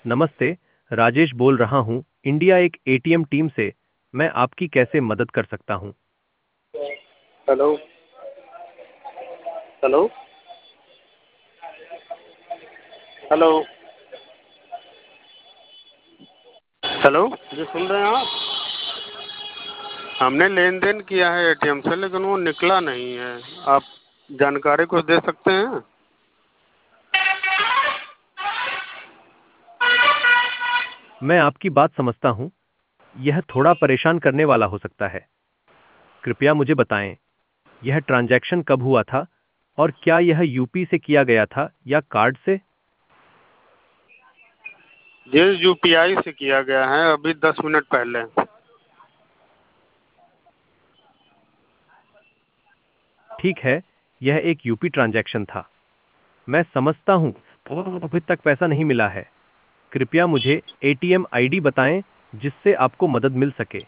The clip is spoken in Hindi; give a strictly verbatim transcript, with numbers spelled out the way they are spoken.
नमस्ते। राजेश बोल रहा हूँ इंडिया एक एटीएम टीम से। मैं आपकी कैसे मदद कर सकता हूँ? हेलो। हेलो। हेलो। हेलो जी, सुन रहे हैं आप? हमने लेन देन किया है एटीएम से, लेकिन वो निकला नहीं है। आप जानकारी कुछ दे सकते हैं? मैं आपकी बात समझता हूँ। यह थोड़ा परेशान करने वाला हो सकता है। कृपया मुझे बताएं, यह ट्रांजैक्शन कब हुआ था और क्या यह यूपी से किया गया था या कार्ड से? जी, यूपीआई से किया गया है, अभी दस मिनट पहले। ठीक है, यह एक यूपी ट्रांजैक्शन था। मैं समझता हूँ, और अभी तक पैसा नहीं मिला है। कृपया मुझे एटीएम आईडी बताएं जिससे आपको मदद मिल सके।